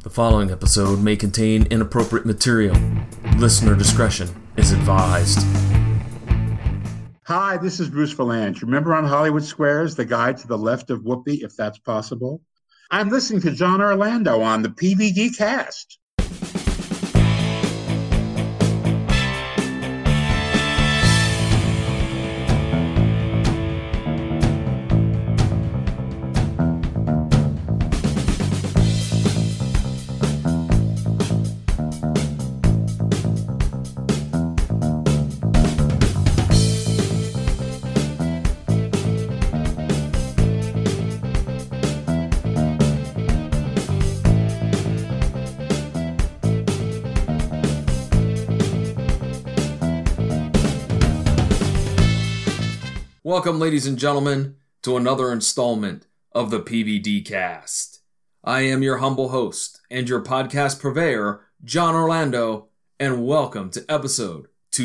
The following episode may contain inappropriate material. Listener discretion is advised. Hi, this is Bruce Valanche. Remember on Hollywood Squares, the guy to the left of Whoopi, if that's possible? I'm listening to John Orlando on the PVD Cast. Welcome, ladies and gentlemen, to another installment of the PVD Cast. I am your humble host and your podcast purveyor, John Orlando, and welcome to episode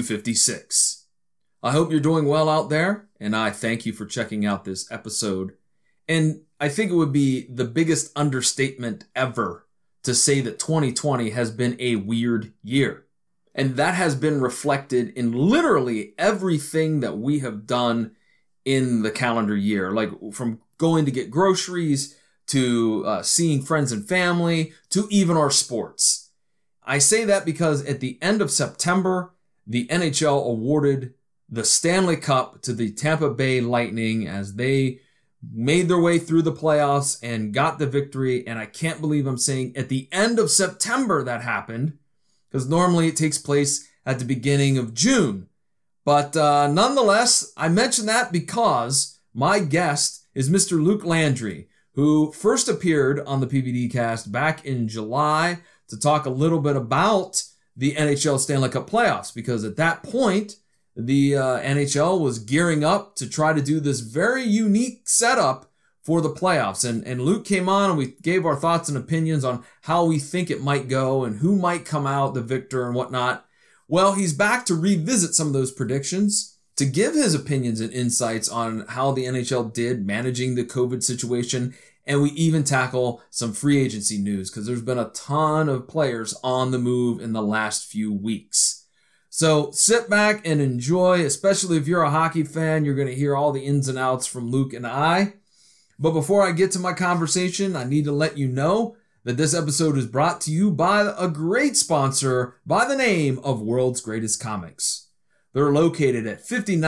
256. I hope you're doing well out there, and I thank you for checking out this episode. And I think it would be the biggest understatement ever to say that 2020 has been a weird year. And that has been reflected in literally everything that we have done in the calendar year, like from going to get groceries to seeing friends and family to even our sports. I say that because at the end of September, the NHL awarded the Stanley Cup to the Tampa Bay Lightning as they made their way through the playoffs and got the victory. And I can't believe I'm saying at the end of September that happened, because normally it takes place at the beginning of June. But nonetheless, I mention that because my guest is Mr. Luke Landry, who first appeared on the PVD Cast back in July to talk a little bit about the NHL Stanley Cup playoffs, because at that point, the NHL was gearing up to try to do this very unique setup for the playoffs. And Luke came on and we gave our thoughts and opinions on how we think it might go and who might come out the victor and whatnot. Well, he's back to revisit some of those predictions, to give his opinions and insights on how the NHL did managing the COVID situation, and we even tackle some free agency news because there's been a ton of players on the move in the last few weeks. So sit back and enjoy, especially if you're a hockey fan. You're going to hear all the ins and outs from Luke and I. But before I get to my conversation, I need to let you know that this episode is brought to you by a great sponsor by the name of World's Greatest Comics. They're located at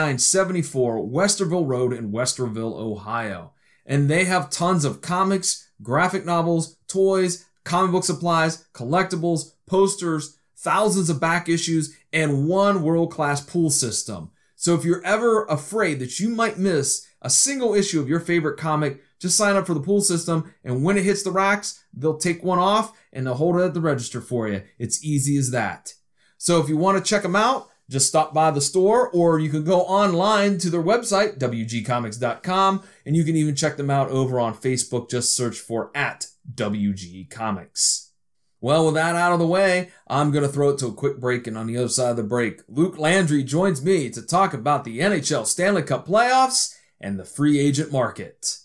5974 Westerville Road in Westerville, Ohio. And they have tons of comics, graphic novels, toys, comic book supplies, collectibles, posters, thousands of back issues, and one world-class pool system. So if you're ever afraid that you might miss a single issue of your favorite comic, just sign up for the pool system, and when it hits the racks, they'll take one off and they'll hold it at the register for you. It's easy as that. So if you want to check them out, just stop by the store, or you can go online to their website, wgcomics.com, and you can even check them out over on Facebook. Just search for @WGComics. Well, with that out of the way, I'm going to throw it to a quick break, and on the other side of the break, Luke Landry joins me to talk about the NHL Stanley Cup playoffs and the free agent market.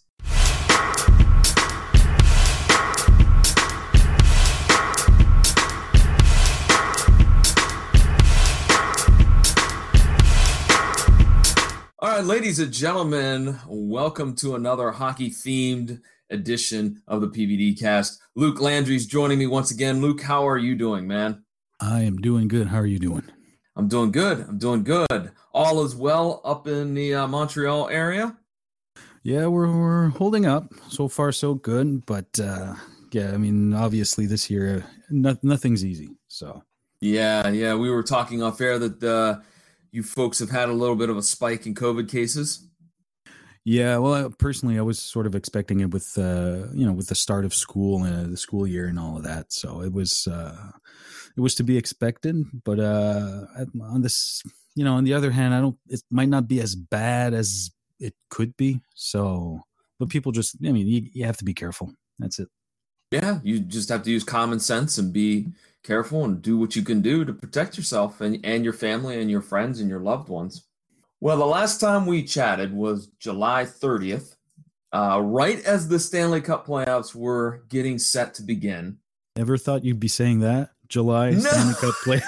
All right, ladies and gentlemen, welcome to another hockey-themed edition of the PVD Cast. Luke Landry's joining me once again. Luke, how are you doing, man? I am doing good. How are you doing? I'm doing good. All is well up in the Montreal area? Yeah, we're holding up. So far, so good. But, yeah, I mean, obviously this year, nothing's easy. So Yeah, we were talking off air that you folks have had a little bit of a spike in COVID cases. Yeah, well, personally, I was sort of expecting it with, with the start of school and the school year and all of that. So it was to be expected. But on this, on the other hand, it might not be as bad as it could be. So, but people just, you have to be careful. That's it. Yeah, you just have to use common sense and be careful and do what you can do to protect yourself and your family and your friends and your loved ones. Well, the last time we chatted was July 30th, right as the Stanley Cup playoffs were getting set to begin. Ever thought you'd be saying that? July No. Stanley Cup play.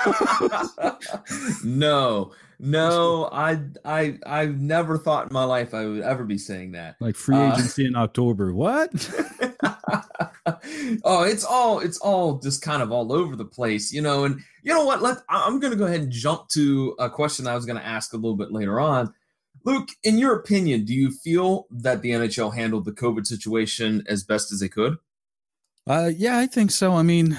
No, I've never thought in my life I would ever be saying that. Like free agency in October. What? Oh, it's all just kind of all over the place, and you know what? I'm going to go ahead and jump to a question I was going to ask a little bit later on. Luke, in your opinion, do you feel that the NHL handled the COVID situation as best as they could? Yeah, I think so. I mean,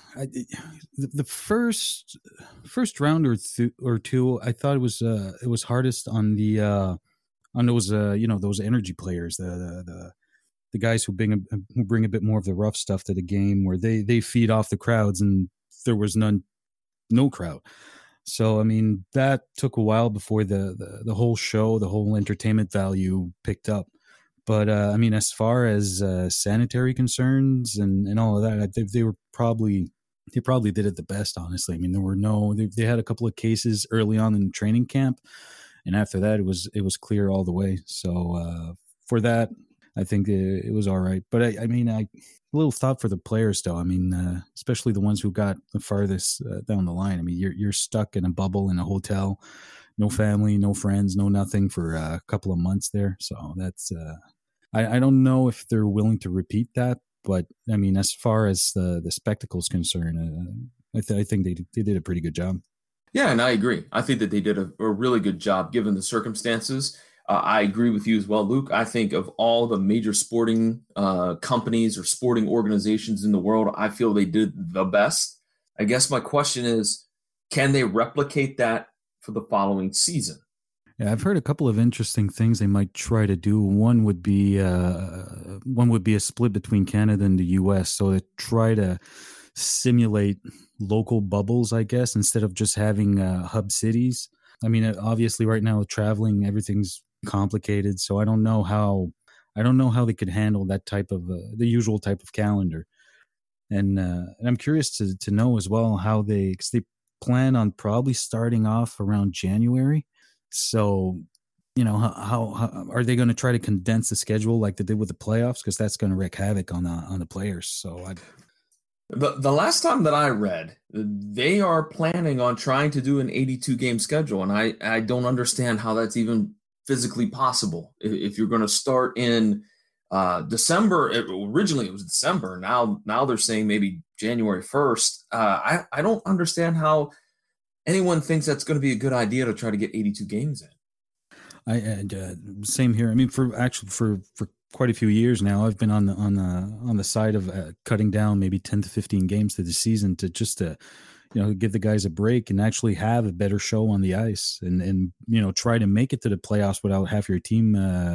the first round or two, I thought it was hardest on those those energy players, the guys who bring a bit more of the rough stuff to the game, where they feed off the crowds, and there was no crowd. So I mean, that took a while before the whole show, the whole entertainment value picked up. But I mean, as far as sanitary concerns and all of that, they probably did it the best, honestly. I mean, they had a couple of cases early on in training camp, and after that, it was clear all the way. So for that, I think it was all right. But I mean, a little thought for the players, though. I mean, especially the ones who got the farthest down the line. I mean, you're stuck in a bubble in a hotel, no family, no friends, no nothing for a couple of months there. So that's I don't know if they're willing to repeat that, but I mean, as far as the spectacle's concerned, I think they did a pretty good job. Yeah, and I agree. I think that they did a really good job given the circumstances. I agree with you as well, Luke. I think of all the major sporting companies or sporting organizations in the world, I feel they did the best. I guess my question is, can they replicate that for the following season? Yeah, I've heard a couple of interesting things they might try to do. One would be a split between Canada and the U.S. So to try to simulate local bubbles, I guess, instead of just having hub cities. I mean, obviously, right now with traveling, everything's complicated. So I don't know how they could handle that type of the usual type of calendar. And I'm curious to know as well how because they plan on probably starting off around January. So, how are they going to try to condense the schedule like they did with the playoffs? Because that's going to wreak havoc on the players. So, the last time that I read, they are planning on trying to do an 82 game schedule, and I don't understand how that's even physically possible. If you're going to start in December, originally it was December. Now they're saying maybe January 1st. I don't understand how anyone thinks that's going to be a good idea to try to get 82 games in. Same here. I mean, for quite a few years now, I've been on the side of cutting down maybe 10 to 15 games to the season to give the guys a break and actually have a better show on the ice and try to make it to the playoffs without half your team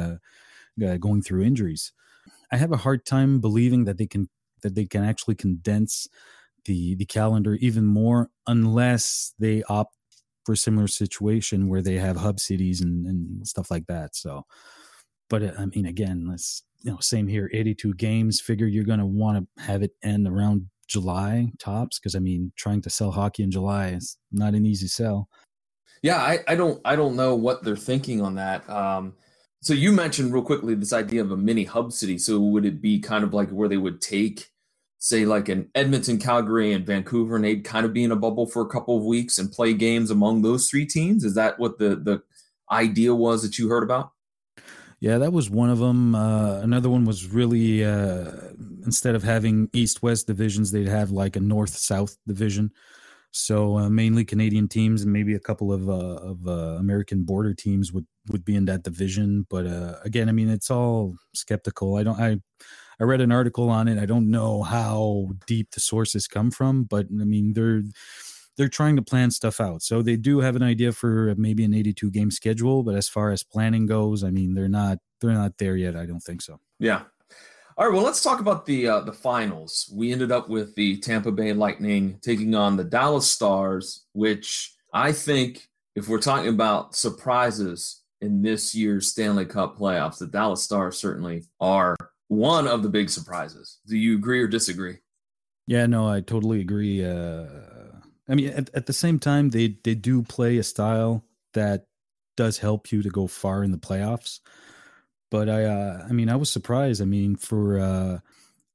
going through injuries. I have a hard time believing that they can actually condense the calendar even more unless they opt for a similar situation where they have hub cities and stuff like that. So, but I mean, again, let's same here. 82 games. Figure you're going to want to have it end around July tops, because I mean, trying to sell hockey in July is not an easy sell. Yeah, I don't know what they're thinking on that. So you mentioned real quickly this idea of a mini hub city. So would it be kind of like where they would take, say, like an Edmonton, Calgary, and Vancouver, and they'd kind of be in a bubble for a couple of weeks and play games among those three teams? Is that what the idea was that you heard about? Yeah, that was one of them. Another one was really, instead of having East-West divisions, they'd have like a North-South division. So mainly Canadian teams and maybe a couple of American border teams would be in that division. But again, I mean, it's all skeptical. I read an article on it. I don't know how deep the sources come from, but I mean, they're trying to plan stuff out. So they do have an idea for maybe an 82 game schedule, but as far as planning goes, I mean, they're not there yet. I don't think so. Yeah. All right. Well, let's talk about the finals. We ended up with the Tampa Bay Lightning taking on the Dallas Stars, which I think if we're talking about surprises in this year's Stanley Cup playoffs, the Dallas Stars certainly are one of the big surprises. Do you agree or disagree? Yeah, no, I totally agree. I mean, at the same time, they do play a style that does help you to go far in the playoffs. But I mean, I was surprised. I mean, for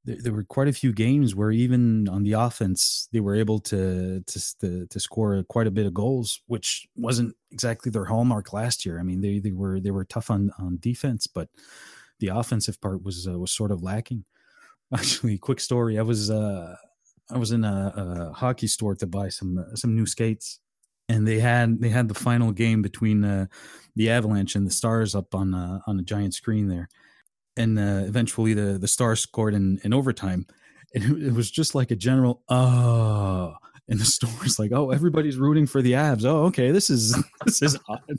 there were quite a few games where even on the offense they were able to score quite a bit of goals, which wasn't exactly their hallmark last year. I mean, they were tough on defense, but the offensive part was sort of lacking. Actually, quick story: I was in a hockey store to buy some new skates, and they had the final game between the Avalanche and the Stars up on a giant screen there. And eventually the Stars scored in overtime. And it was just like a general, and the store's like, oh, everybody's rooting for the Avs. Oh, okay, this is odd.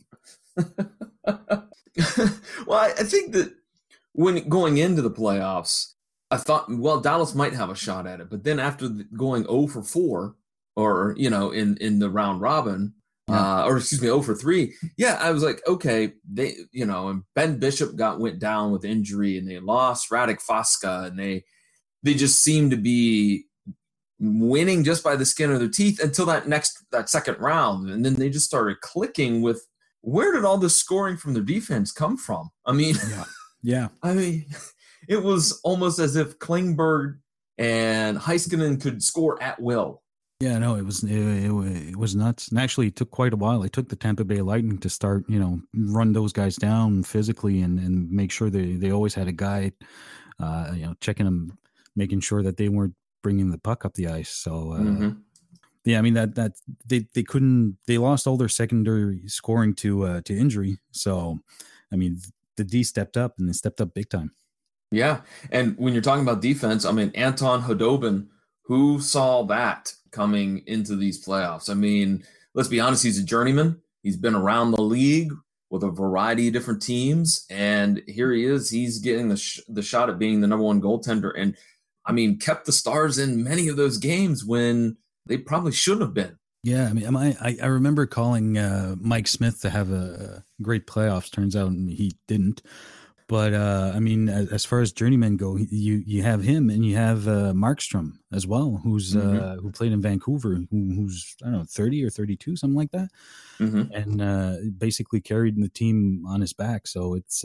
Well, I think that when going into the playoffs, I thought, well, Dallas might have a shot at it. But then after going 0 for 4, or, in the round robin, 0 for 3. Yeah, I was like, okay, they, and Ben Bishop went down with injury, and they lost Radek Faksa, and they just seemed to be winning just by the skin of their teeth until that second round, and then they just started clicking with, where did all this scoring from their defense come from? I mean, yeah. I mean, it was almost as if Klingberg and Heiskanen could score at will. Yeah, no, it was nuts. And actually, it took quite a while. It took the Tampa Bay Lightning to start, run those guys down physically and make sure they always had a guy, checking them, making sure that they weren't bringing the puck up the ice. So, yeah, I mean that they couldn't. They lost all their secondary scoring to injury. So, I mean, the D stepped up, and they stepped up big time. Yeah, and when you're talking about defense, I mean, Anton Khudobin, who saw that coming into these playoffs? I mean, let's be honest, he's a journeyman. He's been around the league with a variety of different teams, and here he is. He's getting the shot at being the number one goaltender, and I mean, kept the Stars in many of those games when they probably shouldn't have been. Yeah, I mean, I remember calling Mike Smith to have a great playoffs. Turns out he didn't. But I mean, as far as journeymen go, you have him, and you have Markstrom as well, who's who played in Vancouver, who's, I don't know, 30 or 32, something like that, and basically carried the team on his back. So it's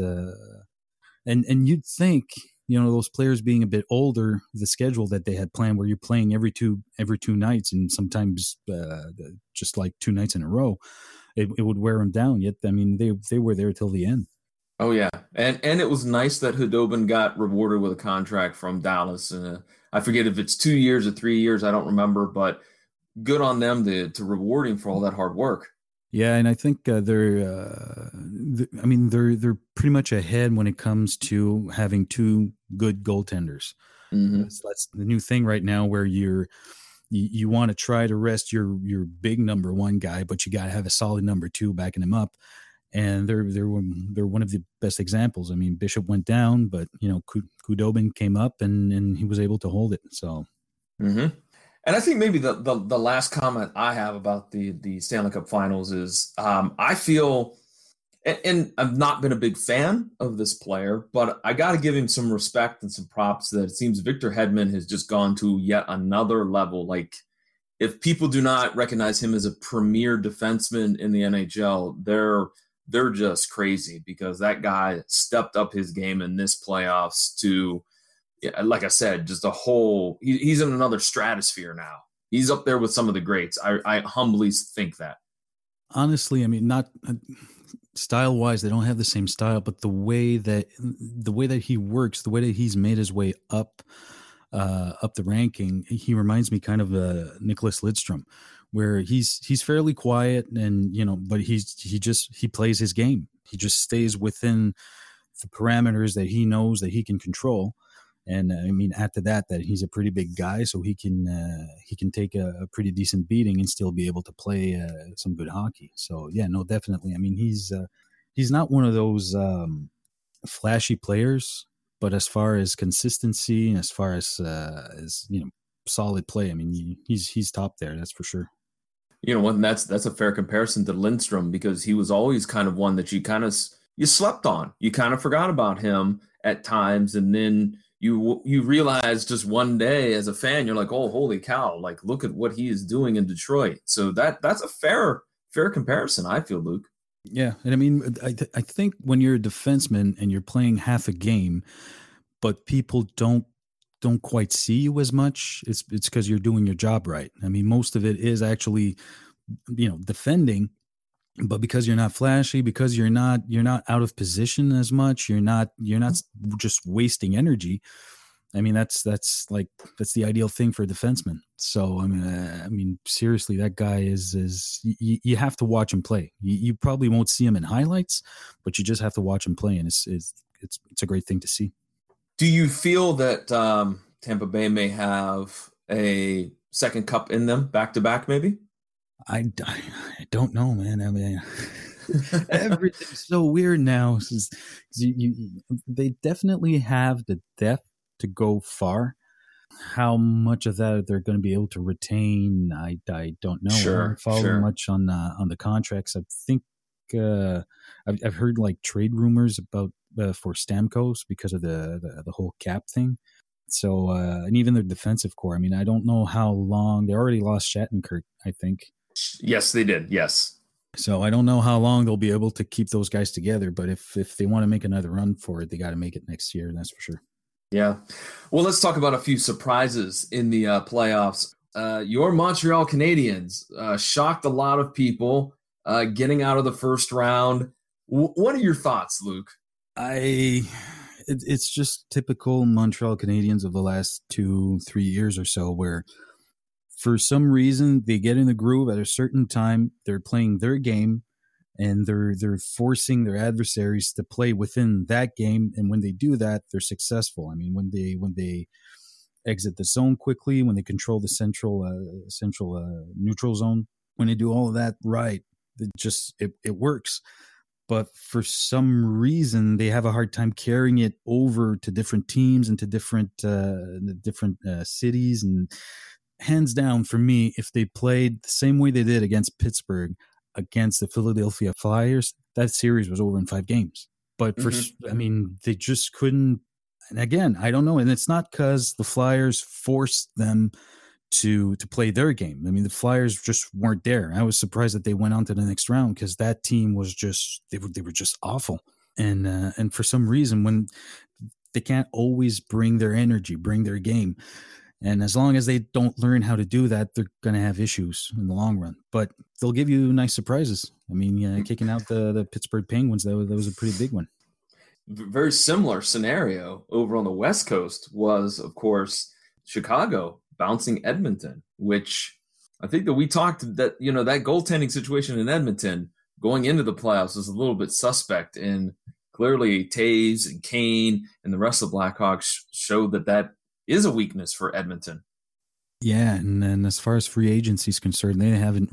and you'd think, those players being a bit older, the schedule that they had planned, where you're playing every two nights, and sometimes just like 2 nights in a row, it would wear them down. Yet, I mean, they were there till the end. Oh, yeah. And it was nice that Khudobin got rewarded with a contract from Dallas. I forget if it's 2 years or 3 years. I don't remember, but good on them to reward him for all that hard work. Yeah, and I think they're pretty much ahead when it comes to having 2 good goaltenders. That's the new thing right now, where you want to try to rest your big number 1 guy, but you got to have a solid number 2 backing him up. And they're one of the best examples. I mean, Bishop went down, but Khudobin came up and he was able to hold it. So, and I think maybe the last comment I have about the Stanley Cup Finals is I feel, and I've not been a big fan of this player, but I got to give him some respect and some props that it seems Victor Hedman has just gone to yet another level. Like, if people do not recognize him as a premier defenseman in the NHL, they're just crazy, because that guy stepped up his game in this playoffs to, like I said, just he's in another stratosphere now. He's up there with some of the greats. I humbly think that. Honestly, I mean, not style-wise, they don't have the same style, but the way that he works, the way that he's made his way up the ranking, he reminds me kind of Nicholas Lidstrom, where he's fairly quiet, and but he plays his game. He just stays within the parameters that he knows that he can control. And I mean, after that he's a pretty big guy, so he can take a pretty decent beating and still be able to play some good hockey. So yeah, no, definitely. I mean, he's not one of those flashy players, but as far as consistency and as far as solid play, I mean, he's top there, that's for sure. That's a fair comparison to Lindstrom, because he was always kind of one that you slept on. You kind of forgot about him at times, and then you realize just one day as a fan, you're like, oh, holy cow, like, look at what he is doing in Detroit. So that's a fair comparison, I feel, Luke. Yeah, and I mean, I think when you're a defenseman and you're playing half a game, but people don't don't quite see you as much, it's because you're doing your job right. I mean, most of it is actually, defending, but because you're not flashy, because you're not out of position as much, you're not just wasting energy. I mean, that's the ideal thing for a defenseman. So I mean, seriously, that guy is you have to watch him play. You probably won't see him in highlights, but you just have to watch him play, and it's a great thing to see. Do you feel that Tampa Bay may have a second cup in them back to back? Maybe. I don't know, man. I mean, everything's so weird now. They definitely have the depth to go far. How much of that they're going to be able to retain, I don't know. Sure, I don't follow much on the contracts. I think I've heard like trade rumors about for Stamkos because of the whole cap thing. So and even their defensive core. I mean, I don't know how long they already lost Shattenkirk, I think. Yes, they did. Yes. So I don't know how long they'll be able to keep those guys together. But if they want to make another run for it, they got to make it next year. That's for sure. Yeah. Well, let's talk about a few surprises in the playoffs. Your Montreal Canadiens shocked a lot of people getting out of the first round. What are your thoughts, Luke? It's just typical Montreal Canadiens of the last 2-3 years or so, where for some reason they get in the groove at a certain time. They're playing their game, and they're forcing their adversaries to play within that game. And when they do that, they're successful. I mean, when they exit the zone quickly, when they control the central neutral zone, when they do all of that right, it works. But for some reason, they have a hard time carrying it over to different teams and to different cities. And hands down, for me, if they played the same way they did against Pittsburgh, against the Philadelphia Flyers, that series was over in 5 games. But they just couldn't. And again, I don't know. And it's not because the Flyers forced them to play their game. I mean, the Flyers just weren't there. I was surprised that they went on to the next round because that team was just, they were just awful. And for some reason, when they can't always bring their energy, bring their game. And as long as they don't learn how to do that, they're going to have issues in the long run. But they'll give you nice surprises. I mean, kicking out the Pittsburgh Penguins, that was a pretty big one. Very similar scenario over on the West Coast was, of course, Chicago bouncing Edmonton, which I think that we talked that, that goaltending situation in Edmonton going into the playoffs was a little bit suspect. And clearly Taves and Kane and the rest of the Blackhawks showed that is a weakness for Edmonton. Yeah, and then as far as free agency is concerned, they haven't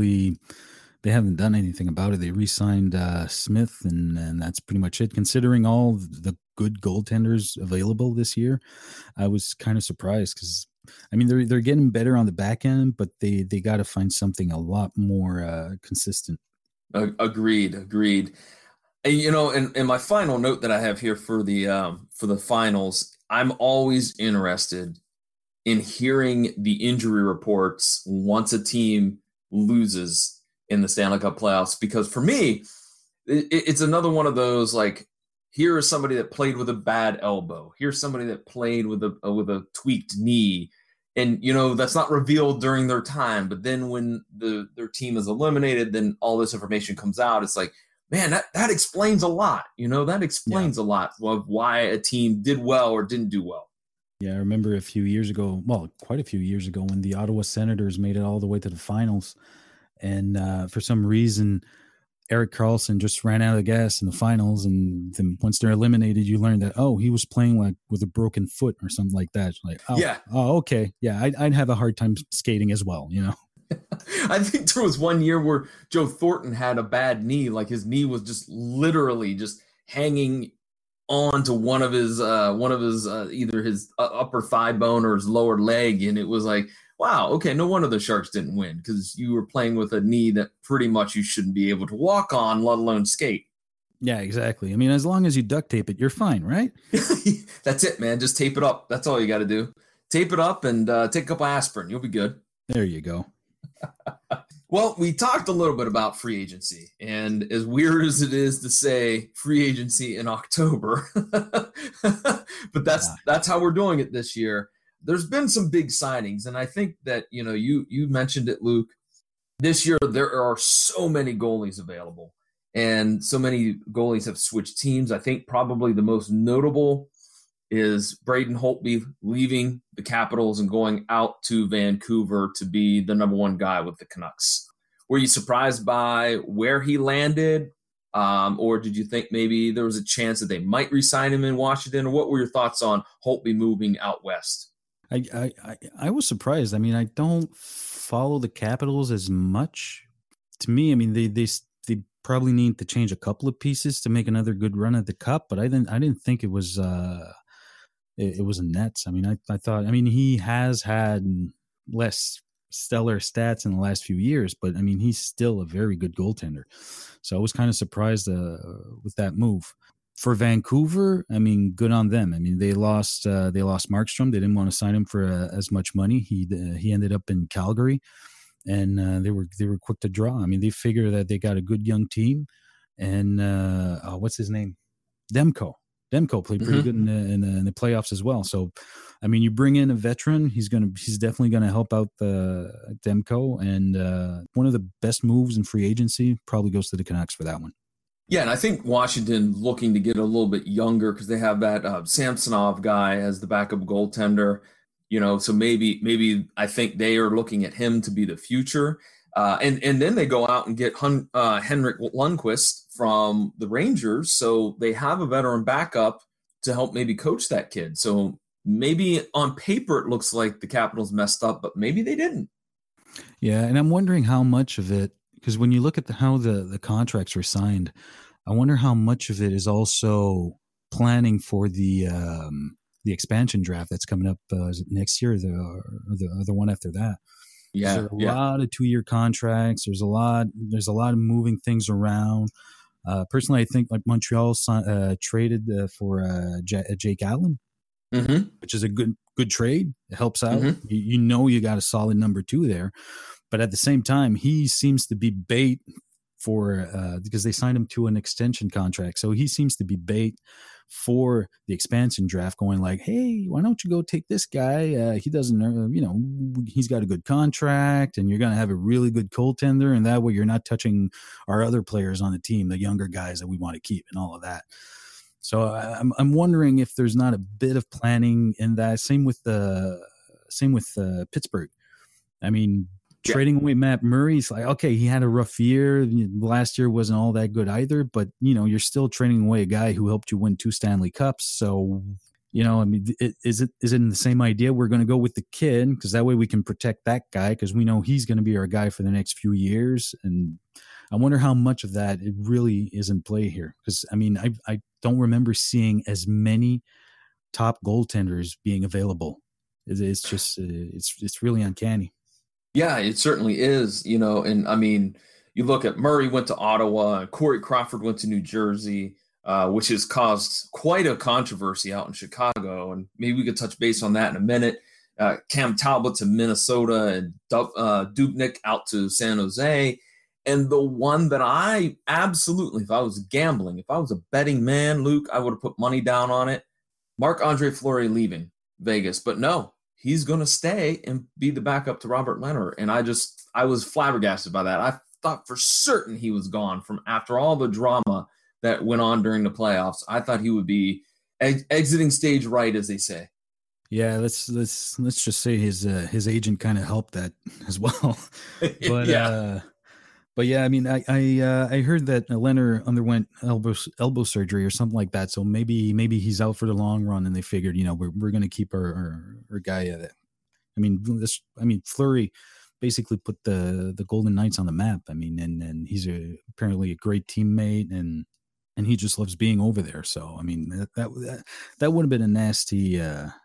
done anything about it. They re-signed Smith, and that's pretty much it. Considering all the good goaltenders available this year, I was kind of surprised because, I mean, they're getting better on the back end, but they got to find something a lot more consistent. Agreed. And, and my final note that I have here for the finals, I'm always interested in hearing the injury reports once a team loses in the Stanley Cup playoffs, because for me, it's another one of those, like, here is somebody that played with a bad elbow. Here's somebody that played with a tweaked knee. And, that's not revealed during their time. But then when their team is eliminated, then all this information comes out. It's like, man, that explains a lot. That explains a lot of why a team did well or didn't do well. Yeah, I remember quite a few years ago, when the Ottawa Senators made it all the way to the finals. And for some reason, Erik Karlsson just ran out of gas in the finals. And then once they're eliminated, you learn that, he was playing like with a broken foot or something like that. Like, okay. Yeah, I'd have a hard time skating as well, I think there was one year where Joe Thornton had a bad knee. Like, his knee was just literally just hanging on to one of his either his upper thigh bone or his lower leg. And it was like, wow, okay, no wonder the Sharks didn't win, because you were playing with a knee that pretty much you shouldn't be able to walk on, let alone skate. Yeah, exactly. I mean, as long as you duct tape it, you're fine, right? That's it, man. Just tape it up. That's all you got to do. Tape it up and take a couple aspirin. You'll be good. There you go. Well, we talked a little bit about free agency, and as weird as it is to say free agency in October, but that's how we're doing it this year. There's been some big signings, and I think that you mentioned it, Luke. This year there are so many goalies available, and so many goalies have switched teams. I think probably the most notable is Braden Holtby leaving the Capitals and going out to Vancouver to be the number one guy with the Canucks. Were you surprised by where he landed? Or did you think maybe there was a chance that they might re-sign him in Washington? Or what were your thoughts on Holtby moving out west? I was surprised. I mean, I don't follow the Capitals as much. To me, I mean, they probably need to change a couple of pieces to make another good run at the Cup, but I didn't think it was it was a Nets. I mean, I thought, I mean, he has had less stellar stats in the last few years, but I mean, he's still a very good goaltender. So I was kind of surprised with that move. For Vancouver, I mean, good on them. I mean, they lost Markstrom. They didn't want to sign him for as much money. He ended up in Calgary, and they were quick to draw. I mean, they figure that they got a good young team, and what's his name? Demko played pretty good in the playoffs as well. So, I mean, you bring in a veteran, he's definitely gonna help out the Demko, and one of the best moves in free agency probably goes to the Canucks for that one. Yeah, and I think Washington looking to get a little bit younger because they have that Samsonov guy as the backup goaltender. So maybe I think they are looking at him to be the future. And then they go out and get Henrik Lundqvist from the Rangers. So they have a veteran backup to help maybe coach that kid. So maybe on paper it looks like the Capitals messed up, but maybe they didn't. Yeah, and I'm wondering how much of it, because when you look at how the contracts were signed, I wonder how much of it is also planning for the expansion draft that's coming up next year, or the one after that. Yeah, there's a lot of 2-year contracts. There's a lot of moving things around. Personally, I think like Montreal traded for Jake Allen, which is a good trade. It helps out. Mm-hmm. You got a solid number 2 there, but at the same time, he seems to be bait for because they signed him to an extension contract, so he seems to be bait for the expansion draft, going like, hey, why don't you go take this guy? He doesn't, he's got a good contract, and you're going to have a really good goaltender, and that way you're not touching our other players on the team, the younger guys that we want to keep, and all of that. So I'm wondering if there's not a bit of planning in that. Same with Pittsburgh. I mean, trading away Matt Murray's like, okay, he had a rough year. Last year wasn't all that good either, but you're still trading away a guy who helped you win 2 Stanley Cups. So, I mean, is it in the same idea? We're going to go with the kid because that way we can protect that guy because we know he's going to be our guy for the next few years. And I wonder how much of that it really is in play here. Because I mean, I don't remember seeing as many top goaltenders being available. It's just it's really uncanny. Yeah, it certainly is, and I mean, you look at Murray went to Ottawa, and Corey Crawford went to New Jersey, which has caused quite a controversy out in Chicago, and maybe we could touch base on that in a minute. Cam Talbot to Minnesota, and Dubnyk out to San Jose, and the one that I absolutely, if I was gambling, if I was a betting man, Luke, I would have put money down on it. Marc-Andre Fleury leaving Vegas, but no. He's going to stay and be the backup to Robert Leonard. And I was flabbergasted by that. I thought for certain he was gone from after all the drama that went on during the playoffs. I thought he would be exiting stage right, as they say. Yeah, let's just say his agent kind of helped that as well. But But yeah, I mean, I heard that Leonard underwent elbow surgery or something like that. So maybe he's out for the long run, and they figured, we're going to keep our guy. I mean, Fleury basically put the Golden Knights on the map. I mean, and he's apparently a great teammate, and he just loves being over there. So I mean, that would have been a nasty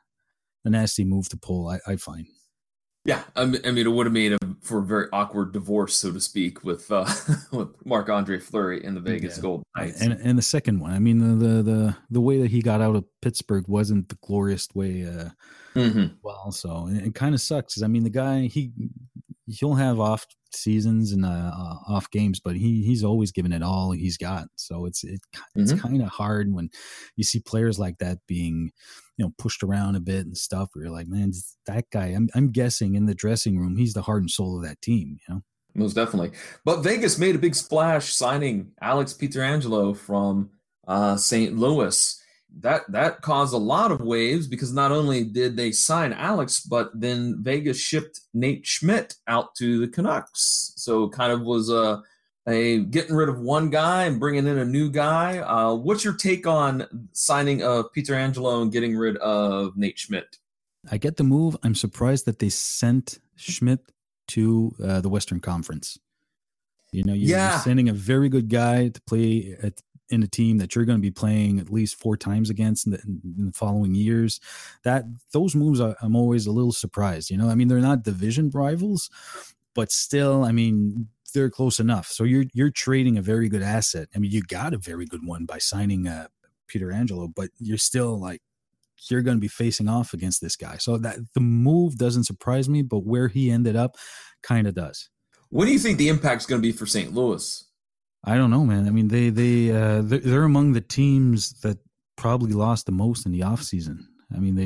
move to pull. I find. Yeah, I mean, it would have made for a very awkward divorce, so to speak, with Marc-Andre Fleury in the Vegas Golden Knights. And the second one, I mean, the way that he got out of Pittsburgh wasn't the glorious way. Well, so it kind of sucks. I mean, the guy, he'll have off seasons and off games, but he's always given it all he's got. So it's kind of hard when you see players like that being, pushed around a bit and stuff, where you're like, man, that guy, I'm guessing in the dressing room, he's the heart and soul of that team, Most definitely. But Vegas made a big splash signing Alex Pietrangelo from St. Louis. That caused a lot of waves, because not only did they sign Alex, but then Vegas shipped Nate Schmidt out to the Canucks. So kind of was a getting rid of one guy and bringing in a new guy. What's your take on signing of Pietrangelo and getting rid of Nate Schmidt? I get the move. I'm surprised that they sent Schmidt to the Western Conference. You're sending a very good guy to play in a team that you're going to be playing at least 4 times against in the following years. Those moves, I'm always a little surprised. I mean, they're not division rivals, but still, I mean, they're close enough. So you're trading a very good asset. I mean, you got a very good one by signing Pietrangelo, but you're still you're going to be facing off against this guy. So that the move doesn't surprise me, but where he ended up kind of does. What do you think the impact's going to be for St. Louis? I don't know, man. I mean, they're among the teams that probably lost the most in the offseason. I mean,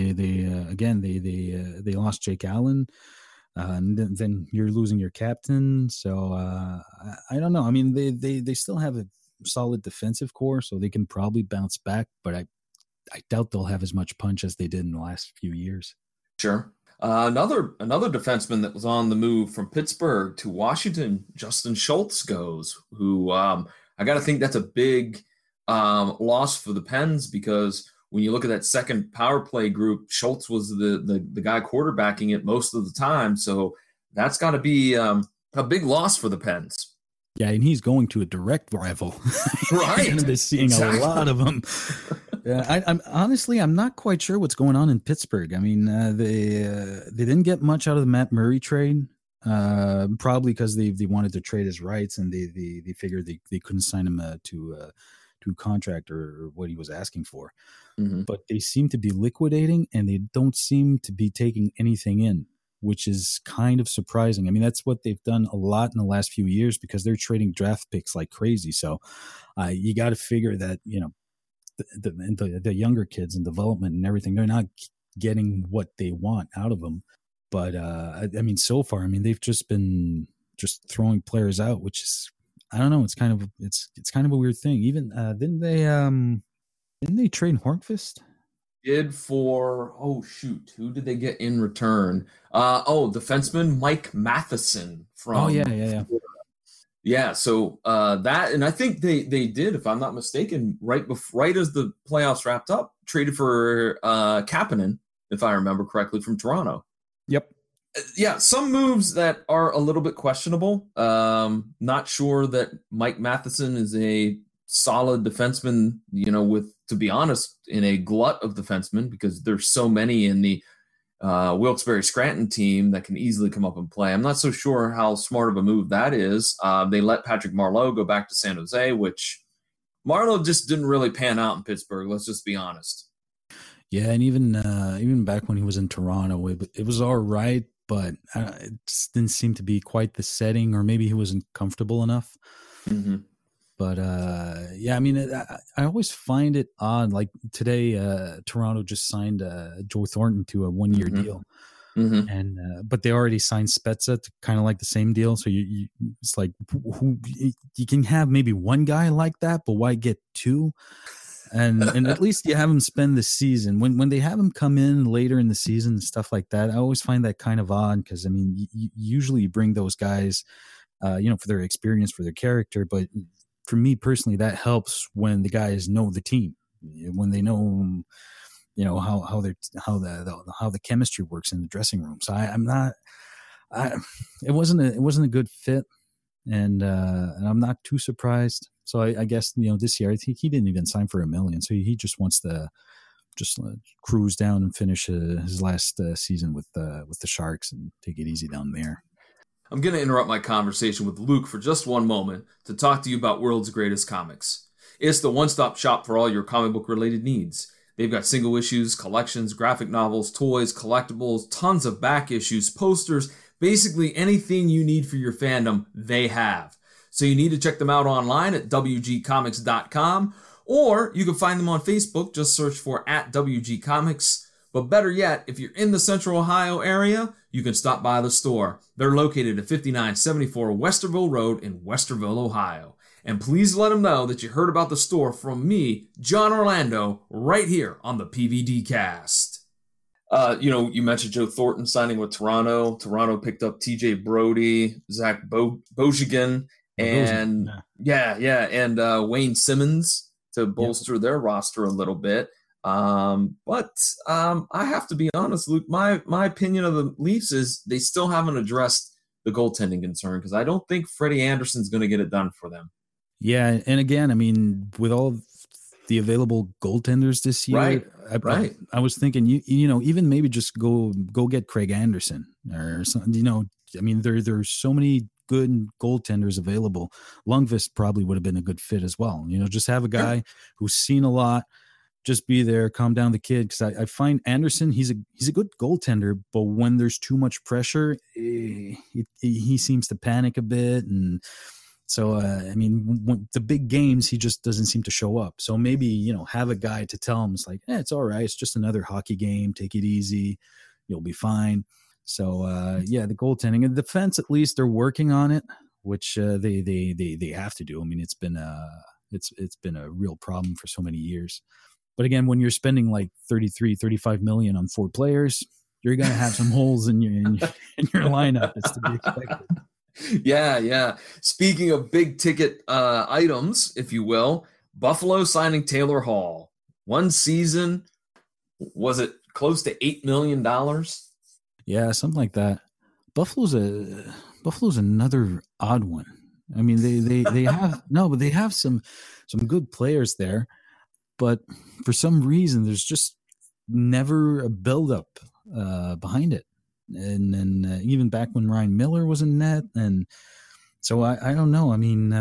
they lost Jake Allen, and then you're losing your captain. So I don't know. I mean, they still have a solid defensive core, so they can probably bounce back. But I doubt they'll have as much punch as they did in the last few years. Sure. Another defenseman that was on the move from Pittsburgh to Washington, Justin Schultz goes, who I got to think that's a big loss for the Pens, because when you look at that second power play group, Schultz was the guy quarterbacking it most of the time. So that's got to be a big loss for the Pens. Yeah, and he's going to a direct rival. Right. You're going to be seeing a lot of them. Yeah, I'm not quite sure what's going on in Pittsburgh. I mean, they didn't get much out of the Matt Murray trade, probably because they wanted to trade his rights, and they figured they couldn't sign him to a contract or what he was asking for. Mm-hmm. But they seem to be liquidating, and they don't seem to be taking anything in, which is kind of surprising. I mean, that's what they've done a lot in the last few years, because they're trading draft picks like crazy. So you got to figure that, the younger kids in development and everything, they're not getting what they want out of them. But I mean, so far, I mean, they've just been throwing players out, which is, I don't know. It's kind of a weird thing. Even didn't they trade Hornqvist? Did for who did they get in return? Defenseman Mike Matheson from Yeah, so that, and I think they did, if I'm not mistaken, right as the playoffs wrapped up, traded for Kapanen, if I remember correctly, from Toronto. Yep. Yeah, some moves that are a little bit questionable. Not sure that Mike Matheson is a solid defenseman, to be honest, in a glut of defensemen, because there's so many in the Wilkes-Barre Scranton team that can easily come up and play. I'm not so sure how smart of a move that is. They let Patrick Marleau go back to San Jose, which Marleau just didn't really pan out in Pittsburgh. Let's just be honest. Yeah, and even back when he was in Toronto, it was all right, but it just didn't seem to be quite the setting, or maybe he wasn't comfortable enough. Mm-hmm. But I mean, I always find it odd. Like today, Toronto just signed Joe Thornton to a 1-year deal, and but they already signed Spezza to kind of like the same deal. So you it's like you can have maybe one guy like that, but why get two? And at least you have him spend the season. When they have him come in later in the season and stuff like that, I always find that kind of odd, because I mean, usually you bring those guys, for their experience, for their character, but for me personally, that helps when the guys know the team, when they know, how the chemistry works in the dressing room. So it wasn't a good fit, and I'm not too surprised. So I guess this year I think he didn't even sign for $1 million, so he just wants to cruise down and finish his last season with the Sharks and take it easy down there. I'm going to interrupt my conversation with Luke for just one moment to talk to you about World's Greatest Comics. It's the one-stop shop for all your comic book-related needs. They've got single issues, collections, graphic novels, toys, collectibles, tons of back issues, posters, Basically, anything you need for your fandom, they have. So you need to check them out online at wgcomics.com, or you can find them on Facebook. Just search for @WGComics. But better yet, if you're in the Central Ohio area, you can stop by the store. They're located at 5974 Westerville Road in Westerville, Ohio. And please let them know that you heard about the store from me, John Orlando, right here on the PVD Cast. You mentioned Joe Thornton signing with Toronto. Toronto picked up TJ Brody, Zach Bogosian, and Wayne Simmons to bolster their roster a little bit. But I have to be honest, Luke, my opinion of the Leafs is they still haven't addressed the goaltending concern, because I don't think Freddie Anderson's going to get it done for them. Yeah, and again, I mean, with all the available goaltenders this year, right. I was thinking, even maybe just go get Craig Anderson or something. I mean, there's so many good goaltenders available. Lundqvist probably would have been a good fit as well. Just have a guy who's seen a lot. Just be there, calm down the kid. Because I find Anderson, he's a good goaltender, but when there's too much pressure, he seems to panic a bit. And so, when the big games, he just doesn't seem to show up. So maybe, have a guy to tell him, it's like, it's all right. It's just another hockey game. Take it easy. You'll be fine. So, the goaltending and defense, at least they're working on it, which they have to do. I mean, it's been a real problem for so many years. But again, when you're spending like 35 million on 4 players, you're going to have some holes in your lineup. It's to be expected. Yeah. Speaking of big ticket items, if you will, Buffalo signing Taylor Hall. 1 season, was it close to $8 million? Yeah, something like that. Buffalo's another odd one. I mean, they have some good players there. But for some reason, there's just never a buildup behind it. And then even back when Ryan Miller was in net. And so I don't know. I mean,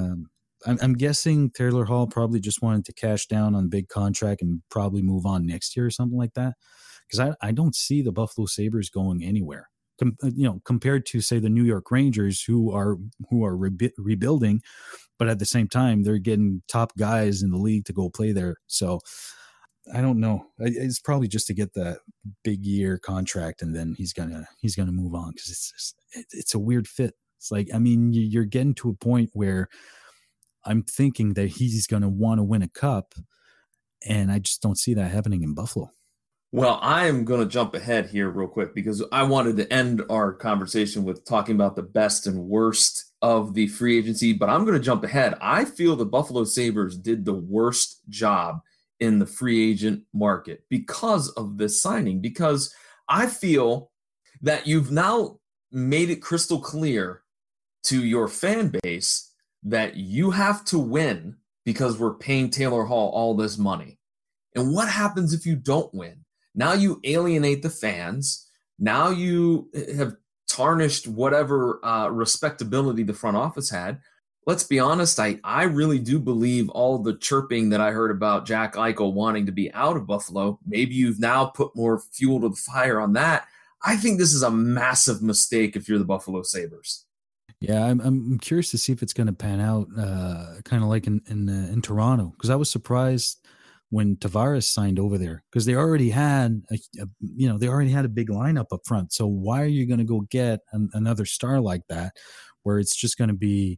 I'm guessing Taylor Hall probably just wanted to cash down on a big contract and probably move on next year or something like that. Because I don't see the Buffalo Sabres going anywhere. Compared to, say, the New York Rangers, who are rebuilding, but at the same time, they're getting top guys in the league to go play there. So I don't know. It's probably just to get the big year contract, and then he's gonna move on, because it's a weird fit. It's like, I mean, you're getting to a point where I'm thinking that he's gonna want to win a cup, and I just don't see that happening in Buffalo. Well, I am going to jump ahead here real quick, because I wanted to end our conversation with talking about the best and worst of the free agency, but I'm going to jump ahead. I feel the Buffalo Sabres did the worst job in the free agent market because of this signing, because I feel that you've now made it crystal clear to your fan base that you have to win because we're paying Taylor Hall all this money. And what happens if you don't win? Now you alienate the fans. Now you have tarnished whatever respectability the front office had. Let's be honest, I really do believe all the chirping that I heard about Jack Eichel wanting to be out of Buffalo. Maybe you've now put more fuel to the fire on that. I think this is a massive mistake if you're the Buffalo Sabres. Yeah, I'm curious to see if it's going to pan out, kind of like in Toronto, because I was surprised when Tavares signed over there, because they already had a big lineup up front. So why are you going to go get another star like that, where it's just going to be,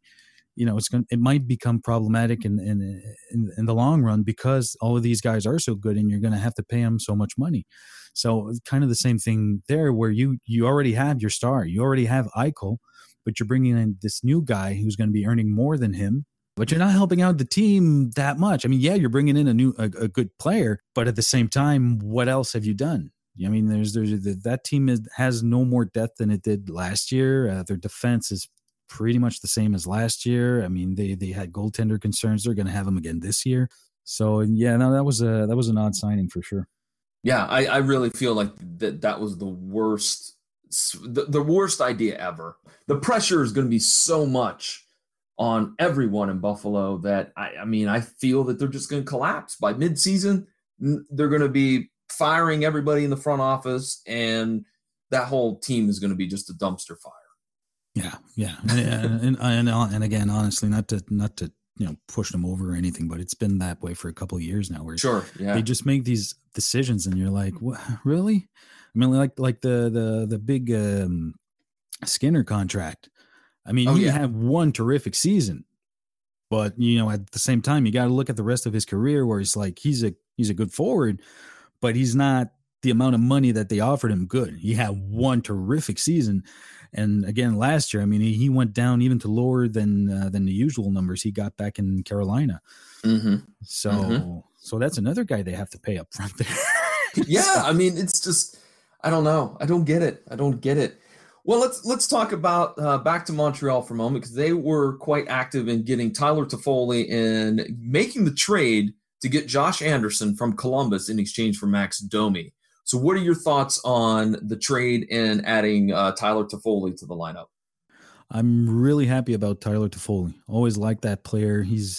it might become problematic in the long run, because all of these guys are so good and you're going to have to pay them so much money. So it's kind of the same thing there, where you already have your star, you already have Eichel, but you're bringing in this new guy who's going to be earning more than him. But you're not helping out the team that much. I mean, yeah, you're bringing in a good player, but at the same time, what else have you done? I mean, that team has no more depth than it did last year. Their defense is pretty much the same as last year. I mean, they had goaltender concerns. They're going to have them again this year. So yeah, no, that was an odd signing for sure. Yeah, I really feel like that was the worst idea ever. The pressure is going to be so much on everyone in Buffalo that I feel that they're just going to collapse by midseason. They're going to be firing everybody in the front office, and that whole team is going to be just a dumpster fire. Yeah. And again, honestly, not to push them over or anything, but it's been that way for a couple of years now. Where they just make these decisions, and you're like, what, really? I mean, like the big Skinner contract. I mean, he had one terrific season, but at the same time, you got to look at the rest of his career, where he's like, he's a good forward, but he's not the amount of money that they offered him good. He had one terrific season. And again, last year, I mean, he went down even to lower than the usual numbers he got back in Carolina. Mm-hmm. So that's another guy they have to pay up front there. Yeah. I mean, it's just, I don't know. I don't get it. Well, let's talk about back to Montreal for a moment, because they were quite active in getting Tyler Toffoli and making the trade to get Josh Anderson from Columbus in exchange for Max Domi. So what are your thoughts on the trade and adding Tyler Toffoli to the lineup? I'm really happy about Tyler Toffoli. Always liked that player. He's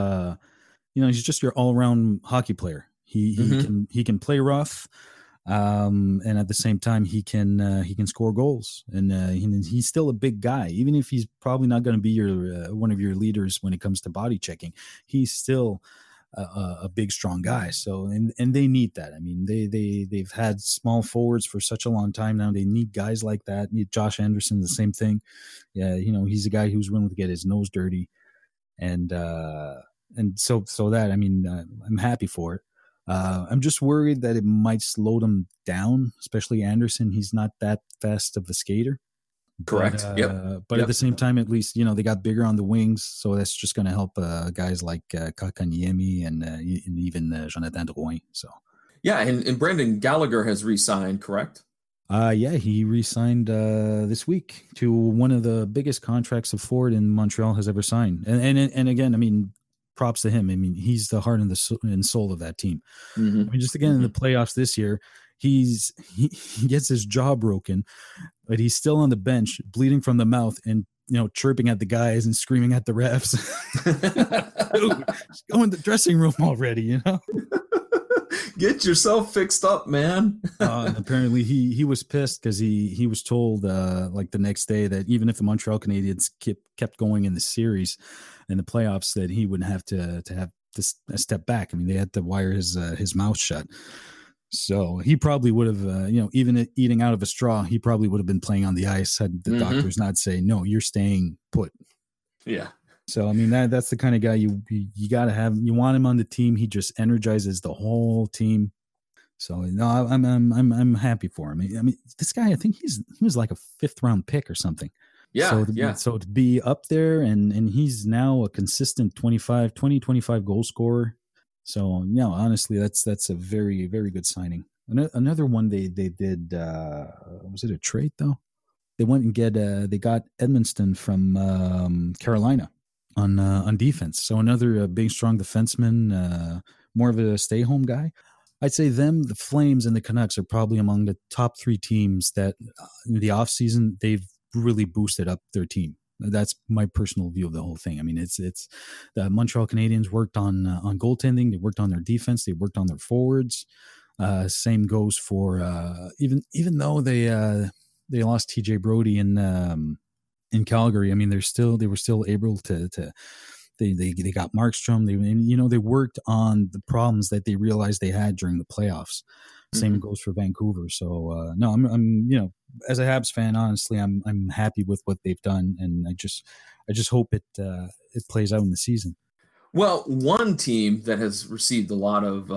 he's just your all-around hockey player. He can play rough, and at the same time he can score goals. And he's still a big guy, even if he's probably not going to be your one of your leaders when it comes to body checking. He's still a big, strong guy. So, and they need that. I mean, they've had small forwards for such a long time now. They need guys like that. Josh Anderson, the same thing. Yeah. He's a guy who's willing to get his nose dirty. And so that, I mean, I'm happy for it. I'm just worried that it might slow them down, especially Anderson. He's not that fast of a skater. Correct. But at the same time, at least, they got bigger on the wings. So that's just going to help guys like Kakaniemi and even Jonathan Drouin. So, yeah. And Brendan Gallagher has re-signed, correct? He re-signed this week to one of the biggest contracts a forward in Montreal has ever signed. And again, I mean, props to him. I mean, he's the heart and soul of that team. Mm-hmm. I mean, just again, in the playoffs this year, he gets his jaw broken, but he's still on the bench, bleeding from the mouth, and chirping at the guys and screaming at the refs. Dude, just go in the dressing room already. Get yourself fixed up, man. And apparently he was pissed because he was told like the next day that even if the Montreal Canadiens kept going in the series and the playoffs, that he would have to step back. I mean, they had to wire his mouth shut. So he probably would have, even eating out of a straw, he probably would have been playing on the ice had the doctors not say, no, you're staying put. Yeah. So, I mean, that's the kind of guy you got to have. You want him on the team. He just energizes the whole team. So, no, I'm happy for him. I mean, this guy, I think he was like a 5th round pick or something. Yeah. So to be up there and he's now a consistent 25 goal scorer. So, honestly, that's a very, very good signing. Another one they did, was it a trade though? They went and they got Edmonston from Carolina on defense. So another big, strong defenseman, more of a stay-home guy. I'd say the Flames and the Canucks are probably among the top 3 teams that in the offseason, they've really boosted up their team. That's my personal view of the whole thing. I mean, it's the Montreal Canadiens worked on goaltending. They worked on their defense. They worked on their forwards. Same goes for even though they lost TJ Brody in Calgary. I mean, they were still able to they got Markstrom. They worked on the problems that they realized they had during the playoffs. Same goes for Vancouver. So no, I'm as a Habs fan, honestly, I'm happy with what they've done, and I just hope it plays out in the season. Well, one team that has received a lot of,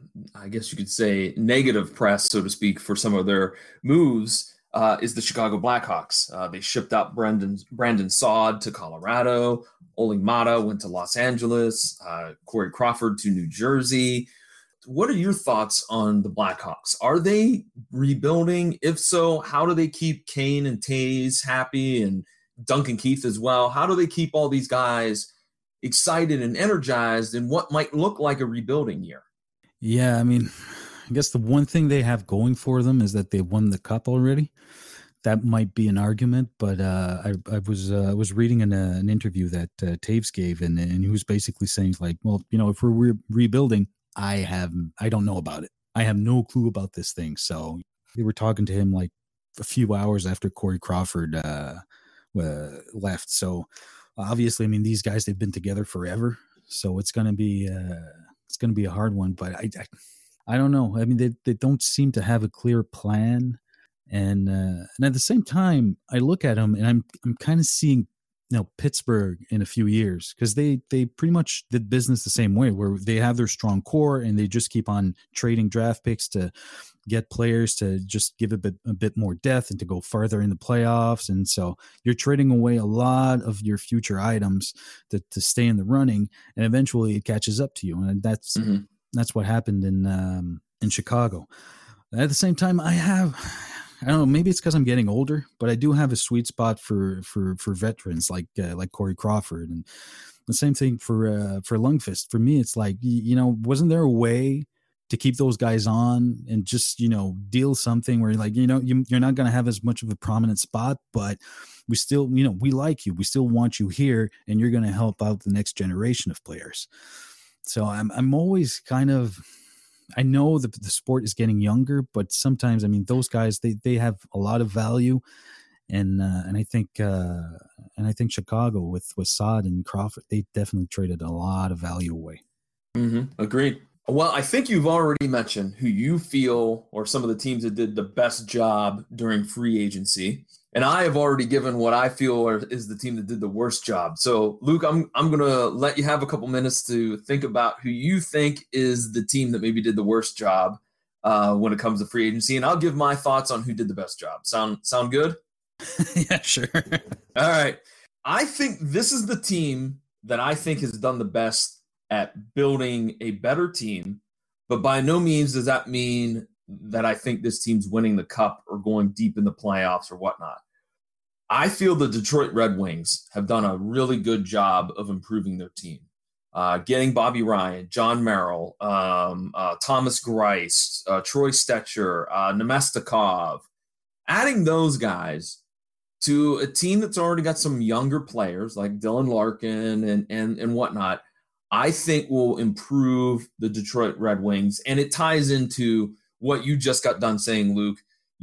I guess you could say, negative press, so to speak, for some of their moves is the Chicago Blackhawks. They shipped out Brandon Saad to Colorado. Oling Mata went to Los Angeles. Corey Crawford to New Jersey. What are your thoughts on the Blackhawks? Are they rebuilding? If so, how do they keep Kane and Taves happy and Duncan Keith as well? How do they keep all these guys excited and energized in what might look like a rebuilding year? Yeah, I mean, I guess the one thing they have going for them is that they won the cup already. That might be an argument, but I was reading an interview that Taves gave, and he was basically saying, like, well, if we're rebuilding, I don't know about it. I have no clue about this thing. So they were talking to him like a few hours after Corey Crawford left. So obviously, I mean, these guys, they've been together forever. So it's going to be a hard one. But I don't know. I mean, they don't seem to have a clear plan. And at the same time, I look at them and I'm kind of seeing, Pittsburgh in a few years, because they pretty much did business the same way, where they have their strong core and they just keep on trading draft picks to get players to just give a bit more depth and to go farther in the playoffs. And so you're trading away a lot of your future items to stay in the running, and eventually it catches up to you. And that's what happened in Chicago. At the same time, I don't know, maybe it's because I'm getting older, but I do have a sweet spot for veterans like Corey Crawford, and the same thing for Lundqvist. For me, it's like, wasn't there a way to keep those guys on and just, deal something where like, you're not going to have as much of a prominent spot, but we still, we like you, we still want you here, and you're going to help out the next generation of players. So I'm always kind of, I know the sport is getting younger, but sometimes, I mean, those guys, they have a lot of value, and I think Chicago with Saad and Crawford, they definitely traded a lot of value away. Agreed. Well, I think you've already mentioned who you feel or some of the teams that did the best job during free agency. And I have already given what I feel is the team that did the worst job. So, Luke, I'm going to let you have a couple minutes to think about who you think is the team that maybe did the worst job when it comes to free agency. And I'll give my thoughts on who did the best job. Sound good? Yeah, sure. All right. I think this is the team that I think has done the best at building a better team. But by no means does that mean that I think this team's winning the cup or going deep in the playoffs or whatnot. I feel the Detroit Red Wings have done a really good job of improving their team. Getting Bobby Ryan, John Merrill, Thomas Greiss, Troy Stecher, Nemestikov, adding those guys to a team that's already got some younger players like Dylan Larkin and whatnot, I think will improve the Detroit Red Wings. And it ties into what you just got done saying, Luke.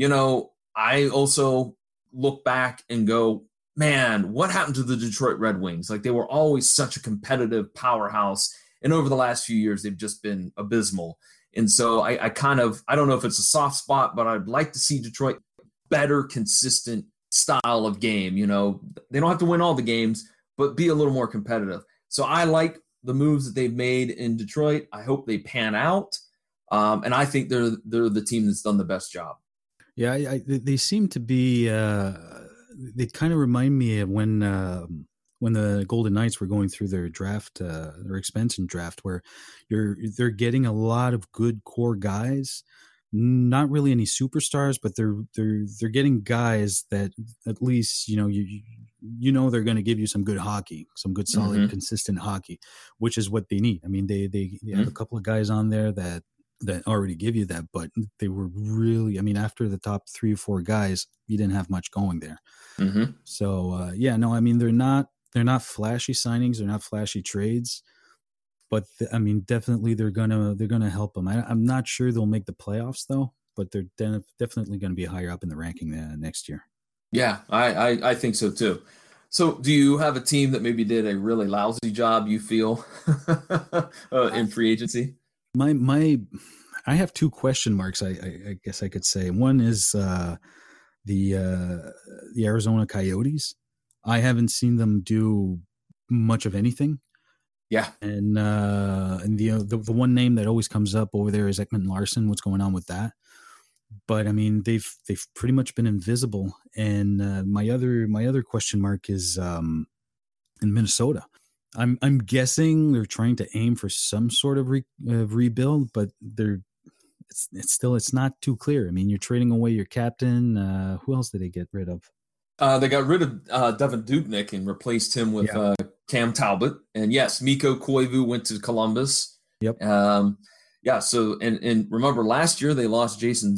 I also look back and go, man, what happened to the Detroit Red Wings? Like, they were always such a competitive powerhouse. And over the last few years, they've just been abysmal. And so I don't know if it's a soft spot, but I'd like to see Detroit better, consistent style of game. They don't have to win all the games, but be a little more competitive. So I like the moves that they've made in Detroit. I hope they pan out. And I think they're the team that's done the best job. Yeah, they seem to be. They kind of remind me of when the Golden Knights were going through their draft, their expansion draft, where they're getting a lot of good core guys, not really any superstars, but they're getting guys that at least they're going to give you some good hockey, some good solid consistent hockey, which is what they need. I mean, they have a couple of guys on there that already give you that, but they were really, I mean, after the top 3 or 4 guys, you didn't have much going there. So I mean, they're not flashy signings, they're not flashy trades, but I mean, definitely they're gonna help them. I'm not sure they'll make the playoffs though, but they're definitely going to be higher up in the ranking next year. Yeah, I think so too. So do you have a team that maybe did a really lousy job, you feel, in free agency? I have 2 question marks. I guess I could say. One is the Arizona Coyotes. I haven't seen them do much of anything. Yeah, and the one name that always comes up over there is Ekman Larson. What's going on with that? But I mean, they've pretty much been invisible. And my other question mark is in Minnesota. I'm guessing they're trying to aim for some sort of rebuild, but it's not too clear. I mean, you're trading away your captain. Who else did they get rid of? They got rid of Devin Dubnyk and replaced him with Cam Talbot. And yes, Mikko Koivu went to Columbus. Yep. So and remember last year they lost Jason